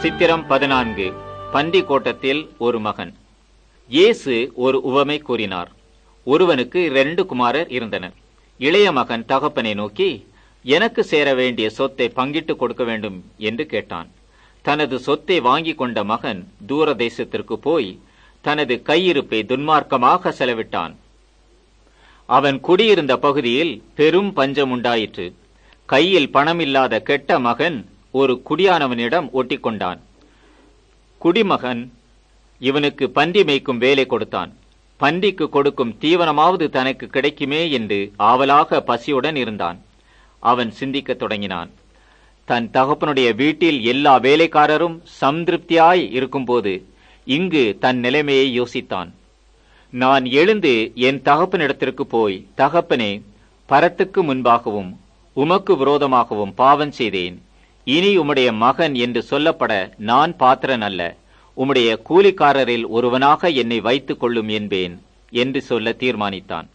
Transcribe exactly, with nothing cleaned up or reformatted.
சித்திரம் பதினான்கு. பண்டி கோட்டத்தில் ஒரு மகன். இயேசு ஒரு உவமை கூறினார். ஒருவனுக்கு இரண்டு குமாரர் இருந்தனர். இளைய மகன் தகப்பனை நோக்கி, எனக்கு சேர வேண்டிய சொத்தை பங்கிட்டு கொடுக்க வேண்டும் என்று கேட்டான். தனது சொத்தை வாங்கி கொண்ட மகன் தூர தேசத்திற்கு போய் தனது கையிருப்பை துன்மார்க்கமாக செலவிட்டான். அவன் குடியிருந்த பகுதியில் பெரும் பஞ்சம் உண்டாயிற்று. கையில் பணமில்லாத கெட்ட மகன் ஒரு குடியானவனிடம் ஒட்டிக்கொண்டான். குடிமகன் இவனுக்கு பன்றி மேய்க்கும் வேலை கொடுத்தான். பன்றிக்கு கொடுக்கும் தீவனமாவது தனக்கு கிடைக்குமே என்று ஆவலாக பசியுடன் இருந்தான். அவன் சிந்திக்கத் தொடங்கினான். தன் தகப்பனுடைய வீட்டில் எல்லா வேலைக்காரரும் சம்திருப்தியாய் இருக்கும்போது இங்கு தன் நிலைமையை யோசித்தான். நான் எழுந்து என் தகப்பனிடத்திற்கு போய், தகப்பனே, பரத்துக்கு முன்பாகவும் உமக்கு விரோதமாகவும் பாவம் செய்தேன். இனி உம்முடைய மகன் என்று சொல்லப்பட நான் பாத்திரன் அல்ல. உம்முடைய கூலிக்காரரில் ஒருவனாக என்னை வைத்துக் கொள்ளும் என்பேன் என்று சொல்ல தீர்மானித்தான்.